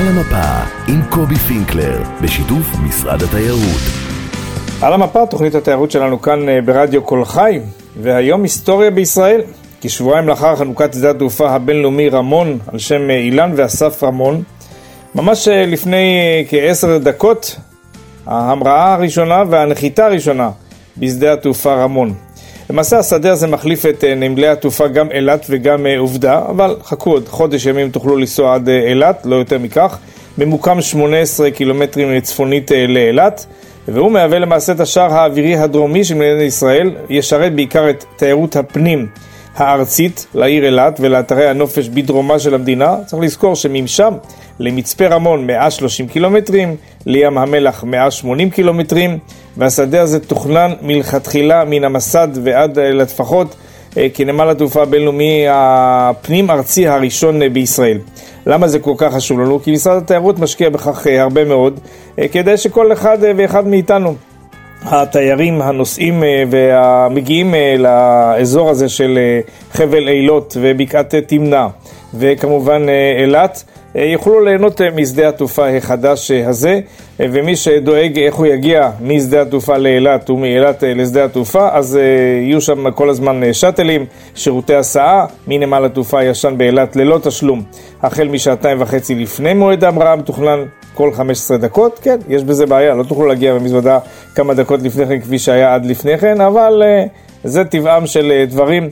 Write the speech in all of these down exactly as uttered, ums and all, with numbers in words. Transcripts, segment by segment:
על המפה עם קובי פינקלר, בשיתוף משרד התיירות. על המפה, תוכנית התיירות שלנו כאן ברדיו כל חי, והיום היסטוריה בישראל. כשבועיים לאחר חנוכת שדה התעופה הבינלאומי רמון, על שם אילן ואסף רמון, ממש לפני כעשר דקות, ההמראה הראשונה והנחיתה הראשונה בשדה התעופה רמון. למעשה השדה הזה מחליף את נמלי התעופה גם אילת וגם עובדה, אבל חכו עוד חודש ימים תוכלו לנסוע עד אילת, לא יותר מכך. ממוקם שמונה עשרה קילומטרים צפונית לאילת, והוא מהווה למעשה את השער האווירי הדרומי של מדינת ישראל, ישרת בעיקר את תיירות הפנים הארצית לעיר אילת ולאתרי הנופש בדרומה של המדינה. צריך לזכור שמשם למצפה רמון מאה ושלושים קילומטרים, לים המלח מאה ושמונים קילומטרים, והשדה הזה תוכנן מלכתחילה מן המסד ועד לטפחות כנמל התעופה הבינלאומי הפנים ארצי הראשון בישראל. למה זה כל כך חשוב לנו? כי משרד התיירות משקיע בכך הרבה מאוד, כדי שכל אחד ואחד מאיתנו, התיירים, הנוסעים והמגיעים לאזור הזה של חבל אילות ובקעת תמנע וכמובן אילת, יוכלו ליהנות משדה התעופה החדש הזה. ומי שדואג איך הוא יגיע משדה התעופה לאילת ומאילת לשדה התעופה, אז יהיו שם כל הזמן שטלים, שירותי הסעה מנמל התעופה הישן באילת ללא תשלום, החל משעתיים וחצי לפני מועד ההמראה המתוכנן, כל חמש עשרה דקות. כן, יש בזה בעיה, לא תוכלו להגיע במזוודה כמה דקות לפני כן כפי שהיה עד לפני כן, אבל זה טבעם של דברים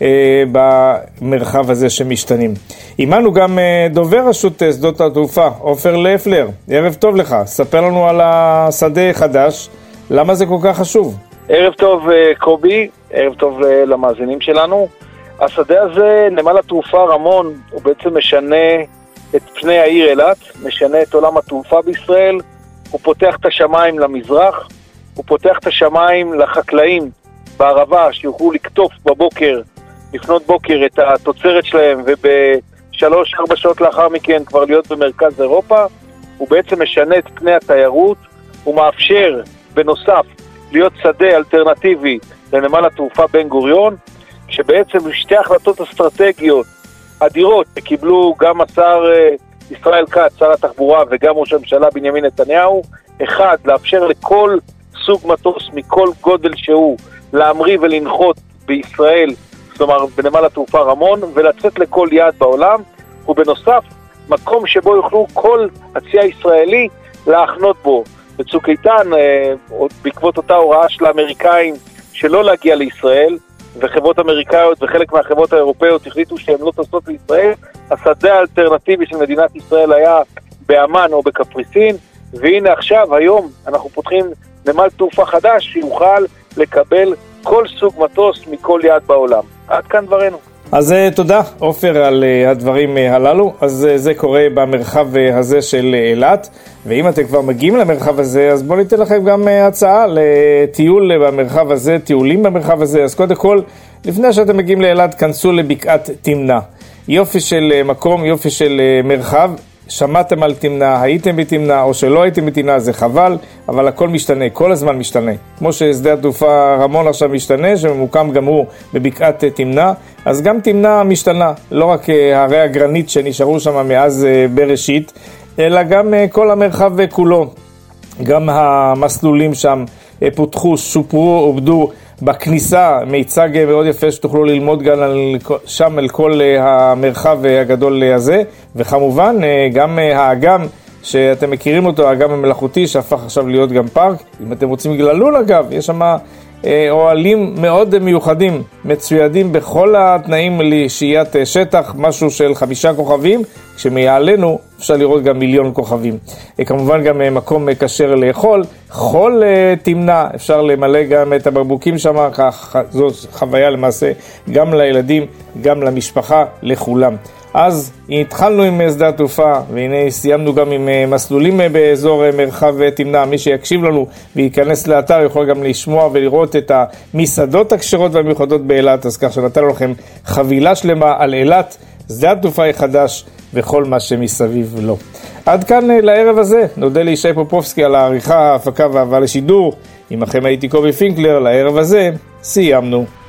במרחב הזה שמשתנים. עימנו גם דובר רשות שדות התעופה, עופר לפלר. ערב טוב לך, ספר לנו על השדה חדש, למה זה כל כך חשוב? ערב טוב קובי, ערב טוב למאזינים שלנו. השדה הזה, נמל התעופה רמון, הוא בעצם משנה את פני העיר אילת, משנה את עולם התעופה בישראל, הוא פותח את השמיים למזרח, הוא פותח את השמיים לחקלאים בערבה שיוכלו לקטוף בבוקר, לפנות בוקר את התוצרת שלהם, ובשלוש ארבע שעות לאחר מכן כבר להיות במרכז אירופה. הוא בעצם משנה את פני התיירות, הוא מאפשר בנוסף להיות שדה אלטרנטיבי לנמל התעופה בן גוריון, שבעצם שתי החלטות אסטרטגיות אדירות שקיבלו גם השר ישראל כץ, שר התחבורה, וגם ראש הממשלה בנימין נתניהו. אחד, לאפשר לכל סוג מטוס מכל גודל שהוא להמריא ולנחות בישראל, זאת אומרת בנמל התעופה רמון, ולצאת לכל יעד בעולם, ובנוסף מקום שבו יוכלו כל הצי הישראלי להחנות בו. בצוק איתן, בעקבות אותה הוראה של האמריקאים שלא להגיע לישראל, וחברות אמריקאיות וחלק מהחברות האירופאיות החליטו שהן לא טסות לישראל, השדה האלטרנטיבי של מדינת ישראל היה באמן או בקפריסין, והנה עכשיו, היום, אנחנו פותחים נמל תעופה חדש שיוכל לקבל כל סוג מטוס מכל יעד בעולם. עד כאן דברנו. אז תודה עופר על הדברים הללו. אז זה קורה במרחב הזה של אילת, ואם אתם כבר מגיעים למרחב הזה, אז בואו ניתן לכם גם הצעה לטיול במרחב הזה, טיולים במרחב הזה. אז קודם כל, לפני שאתם מגיעים לאילת, כנסו לבקעת תמנע. יופי של מקום, יופי של מרחב. שמעתם על תמנע, הייתם בתמנע או שלא הייתם בתמנע, זה חבל, אבל הכל משתנה, כל הזמן משתנה. כמו ששדה התעופה רמון עכשיו משתנה, שממוקם גם הוא בבקעת תמנע, אז גם תמנע משתנה, לא רק הרי הגרנית שנשארו שם מאז בראשית, אלא גם כל המרחב כולו. גם המסלולים שם פותחו, שופרו, עובדו. בכניסה מיצג מאוד יפה שתוכלו ללמוד גם על, שם על כל המרחב הגדול הזה, וכמובן גם האגם שאתם מכירים אותו, האגם המלאכותי שהפך עכשיו להיות גם פארק. אם אתם רוצים גללול אגב, יש שם אוהלים מאוד מיוחדים, מצוידים בכל התנאים לשהיית שטח, משהו של חמישה כוכבים, כשמעלינו אפשר לראות גם מיליון כוכבים. כמובן גם מקום כשר לאכול, חול תמנע, אפשר למלא גם את הבקבוקים שם, זו חוויה למעשה גם לילדים, גם למשפחה, לכולם. אז התחלנו עם שדה התעופה, והנה סיימנו גם עם מסלולים באזור מרחב תמנע. מי שיקשיב לנו וייכנס לאתר יכול גם לשמוע ולראות את המסעדות הכשרות והמיוחדות באילת, אז כך שנתנו לכם חבילה שלמה על אילת, שדה התעופה החדש וכל מה שמסביב לו. עד כאן לערב הזה, נודה לישי פופובסקי על העריכה, ההפקה וההבאה לשידור. עמכם הייתי קובי פינקלר, לערב הזה סיימנו.